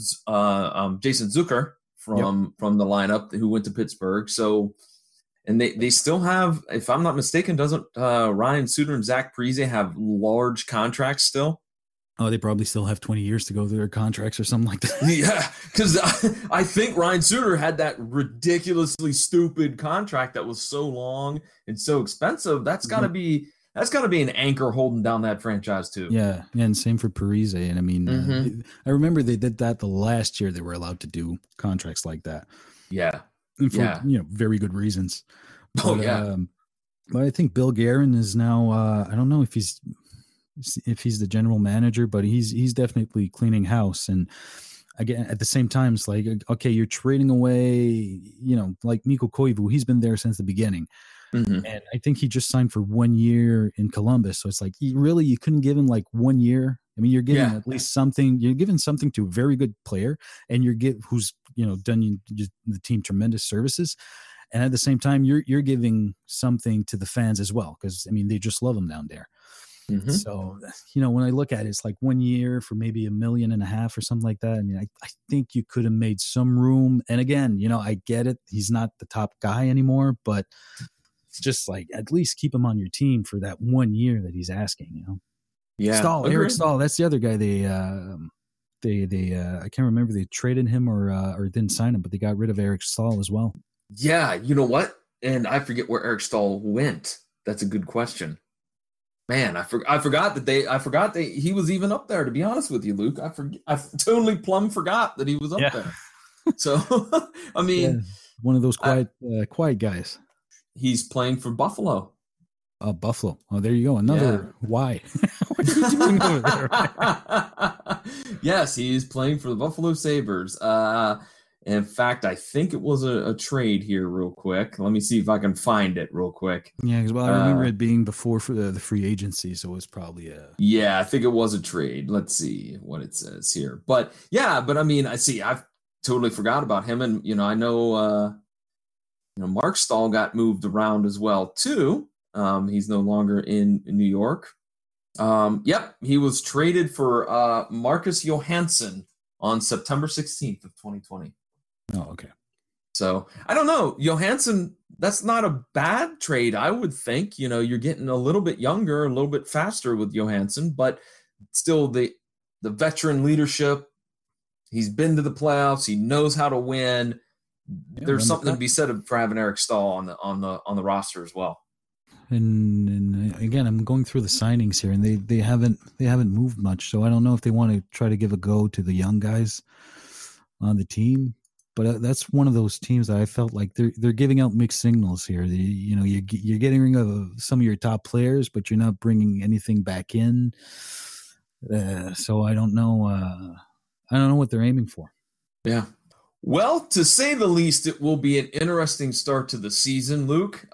Zucker from the lineup, who went to Pittsburgh. So. And they still have, if I'm not mistaken, doesn't Ryan Suter and Zach Parise have large contracts still? Oh, they probably still have 20 years to go through their contracts or something like that. Yeah, because I think Ryan Suter had that ridiculously stupid contract that was so long and so expensive. That's got to be an anchor holding down that franchise too. Yeah, and same for Parise. And I mean, I remember they did that the last year they were allowed to do contracts like that. Yeah, and for very good reasons. Oh yeah. But I think Bill Guerin is now. I don't know if he's the general manager, but he's definitely cleaning house. And again, at the same time, it's like, okay, you're trading away, like Mikko Koivu. He's been there since the beginning. Mm-hmm. And I think he just signed for 1 year in Columbus. So it's like, you couldn't give him like 1 year. I mean, you're giving at least something. You're giving something to a very good player, and who's done the team tremendous services. And at the same time, you're giving something to the fans as well, because I mean, they just love him down there. Mm-hmm. So, when I look at it, it's like 1 year for maybe $1.5 million or something like that. I mean, I think you could have made some room. And again, I get it. He's not the top guy anymore, but it's just like, at least keep him on your team for that 1 year that he's asking, Yeah. Eric Staal. That's the other guy. They I can't remember, they traded him or didn't sign him, but they got rid of Eric Staal as well. Yeah. You know what? And I forget where Eric Staal went. That's a good question. Man, I forgot that he was even up there, to be honest with you, Luke. I totally plumb forgot that he was up there. So, I mean, one of those quiet guys. He's playing for Buffalo. Buffalo. Oh, there you go. Another why. What are you doing over there? Yes, he's playing for the Buffalo Sabres. In fact, I think it was a trade here real quick. Let me see if I can find it real quick. Yeah, because I remember it being before for the free agency, so it was probably a... Yeah, I think it was a trade. Let's see what it says here. But I mean, I've totally forgot about him. And, I know, Mark Staal got moved around as well, too. He's no longer in New York. He was traded for Marcus Johansson on September 16th of 2020. Oh, okay. So I don't know. Johansson, that's not a bad trade, I would think. You're getting a little bit younger, a little bit faster with Johansson, but still the veteran leadership. He's been to the playoffs. He knows how to win. There's something to be said for having Eric Staal on the roster as well. And again, I'm going through the signings here, and they haven't moved much. So I don't know if they want to try to give a go to the young guys on the team. But that's one of those teams that I felt like they're giving out mixed signals here. You're getting rid of some of your top players, but you're not bringing anything back in. So I don't know. I don't know what they're aiming for. Yeah. Well, to say the least, it will be an interesting start to the season, Luke.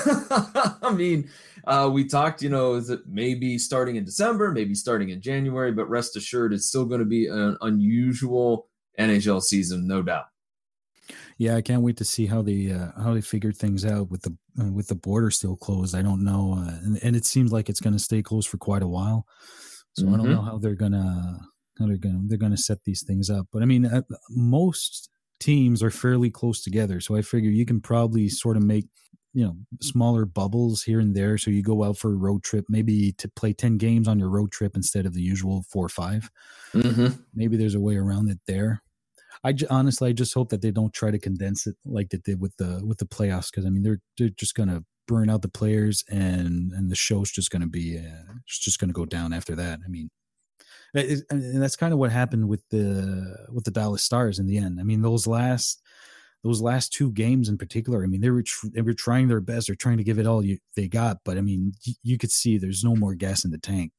I mean, we talked, is it maybe starting in December, maybe starting in January, but rest assured, it's still going to be an unusual NHL season, no doubt. Yeah, I can't wait to see how they figure things out with the border still closed. I don't know, and it seems like it's going to stay closed for quite a while. So I don't know how they're gonna set these things up. But I mean, most teams are fairly close together, so I figure you can probably sort of make smaller bubbles here and there. So you go out for a road trip, maybe to play 10 games on your road trip instead of the usual 4 or 5. Maybe there's a way around it there. Honestly, I just hope that they don't try to condense it like they did with the playoffs, because I mean they're just gonna burn out the players, and the show's just gonna be just gonna go down after that. I mean, and that's kind of what happened with the Dallas Stars in the end. I mean, those last 2 games in particular, I mean, they were trying their best. They're trying to give it all they got, but I mean, you could see there's no more gas in the tank.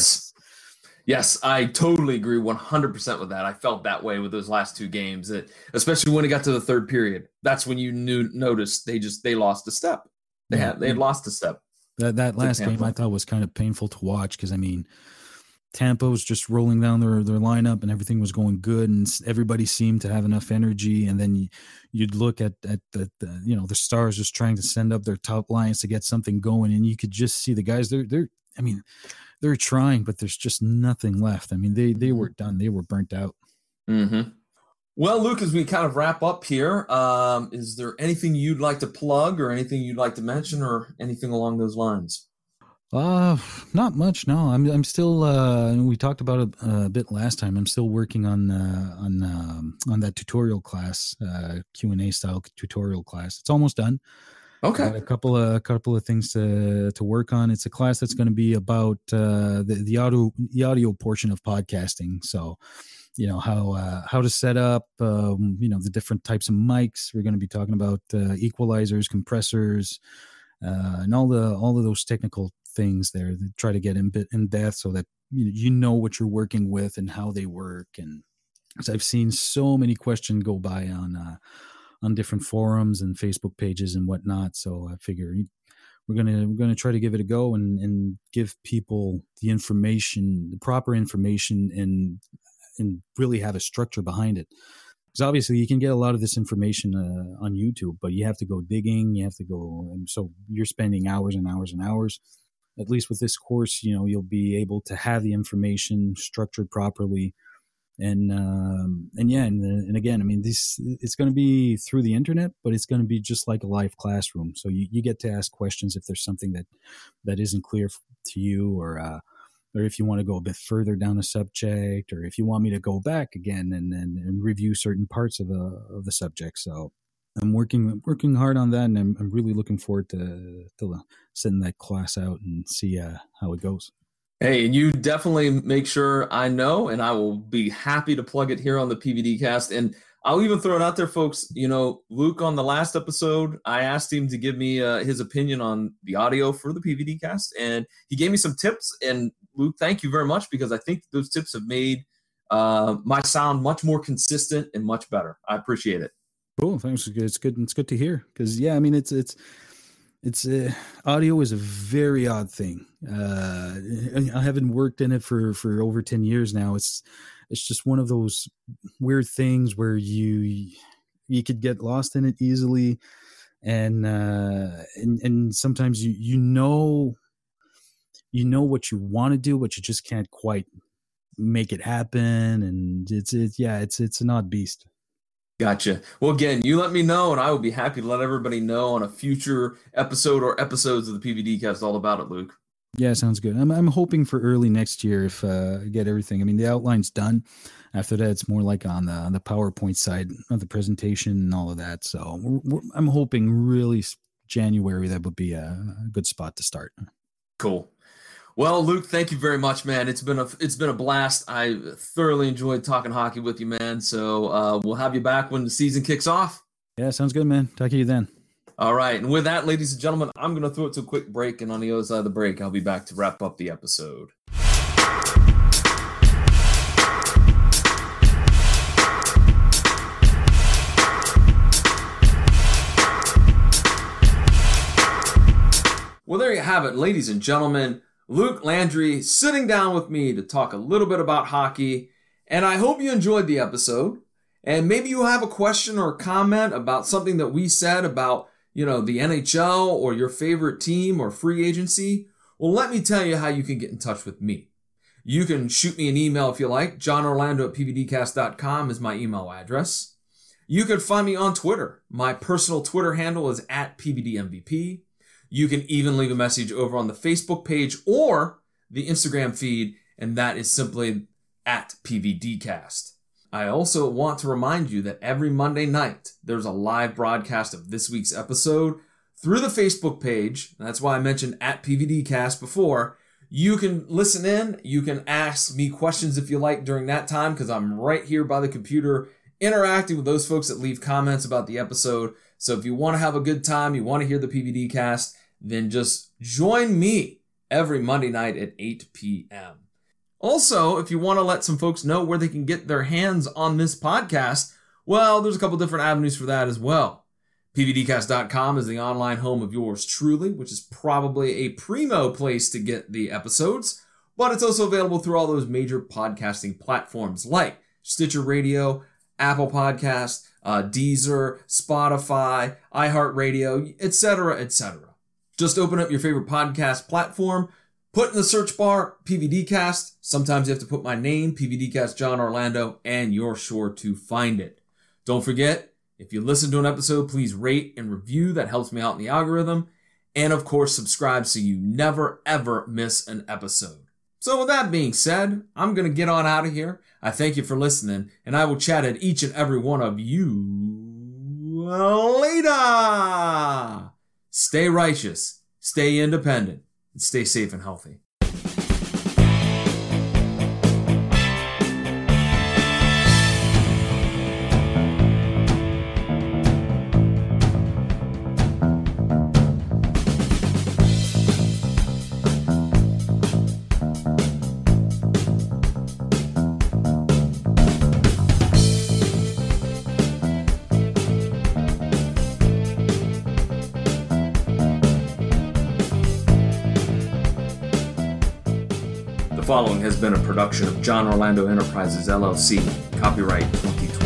Yes, I totally agree 100% with that. I felt that way with those last 2 games, that especially when it got to the third period. That's when you noticed they lost a step. They had lost a step. That last game I thought was kind of painful to watch, because I mean, Tampa was just rolling down their lineup and everything was going good, and everybody seemed to have enough energy. And then you'd look at the Stars just trying to send up their top lines to get something going, and you could just see the guys. They're trying, but there's just nothing left. I mean, they were done. They were burnt out. Mm-hmm. Well, Luke, as we kind of wrap up here, is there anything you'd like to plug or anything you'd like to mention or anything along those lines? Not much. No, I'm still. We talked about it a bit last time. I'm still working on that tutorial class, Q&A style tutorial class. It's almost done. Okay. Got a couple of things to work on. It's a class that's going to be about the audio portion of podcasting. So, how to set up, the different types of mics. We're going to be talking about equalizers, compressors, and all of those technical things there. Try to get in depth so that you know what you're working with and how they work. And because I've seen so many questions go by on different forums and Facebook pages and whatnot, so I figure we're gonna try to give it a go and give people the proper information, and really have a structure behind it. Because obviously you can get a lot of this information on YouTube, but you have to go digging, and so you're spending hours and hours and hours. At least with this course, you'll be able to have the information structured properly. And again, I mean, it's going to be through the internet, but it's going to be just like a live classroom. So you get to ask questions if there's something that isn't clear to you, or if you want to go a bit further down a subject, or if you want me to go back again and review certain parts of the subject. So I'm working hard on that, and I'm really looking forward to sending that class out and see how it goes. Hey, and you definitely make sure I know, and I will be happy to plug it here on the PVD Cast. And I'll even throw it out there, folks. Luke, on the last episode, I asked him to give me his opinion on the audio for the PVD Cast, and he gave me some tips. And Luke, thank you very much, because I think those tips have made my sound much more consistent and much better. I appreciate it. Cool, thanks. It's good. It's good to hear, because I mean, it's audio is a very odd thing. I haven't worked in it for over 10 years now. It's just one of those weird things where you could get lost in it easily, and sometimes you know what you want to do, but you just can't quite make it happen, and it's an odd beast. Gotcha. Well, again, you let me know, and I will be happy to let everybody know on a future episode or episodes of the PVD Cast all about it, Luke. Yeah, sounds good. I'm hoping for early next year if I get everything. I mean, the outline's done. After that, it's more like on the PowerPoint side of the presentation and all of that. So I'm hoping really January, that would be a good spot to start. Cool. Well, Luke, thank you very much, man. It's been a blast. I thoroughly enjoyed talking hockey with you, man. So we'll have you back when the season kicks off. Yeah, sounds good, man. Talk to you then. All right. And with that, ladies and gentlemen, I'm going to throw it to a quick break. And on the other side of the break, I'll be back to wrap up the episode. Well, there you have it, ladies and gentlemen. Luke Landry sitting down with me to talk a little bit about hockey, and I hope you enjoyed the episode. And maybe you have a question or a comment about something that we said about, the NHL or your favorite team or free agency. Well, let me tell you how you can get in touch with me. You can shoot me an email if you like. JohnOrlando@pvdcast.com is my email address. You can find me on Twitter. My personal Twitter handle is @PVDMVP. You can even leave a message over on the Facebook page or the Instagram feed, and that is simply @PVDcast. I also want to remind you that every Monday night, there's a live broadcast of this week's episode through the Facebook page. That's why I mentioned @PVDcast before. You can listen in. You can ask me questions if you like during that time, because I'm right here by the computer interacting with those folks that leave comments about the episode. So if you want to have a good time, you want to hear the PVD Cast, then just join me every Monday night at 8 p.m. Also, if you want to let some folks know where they can get their hands on this podcast, well, there's a couple different avenues for that as well. PVDcast.com is the online home of yours truly, which is probably a primo place to get the episodes, but it's also available through all those major podcasting platforms like Stitcher Radio, Apple Podcasts, Deezer, Spotify, iHeartRadio, etc., etc. Just open up your favorite podcast platform, put in the search bar PVDcast. Sometimes you have to put my name, PVDcast John Orlando, and you're sure to find it. Don't forget, if you listen to an episode, please rate and review. That helps me out in the algorithm. And of course, subscribe so you never ever miss an episode. So with that being said, I'm going to get on out of here. I thank you for listening, and I will chat at each and every one of you later. Stay righteous, stay independent, and stay safe and healthy. The following has been a production of John Orlando Enterprises, LLC, copyright 2020.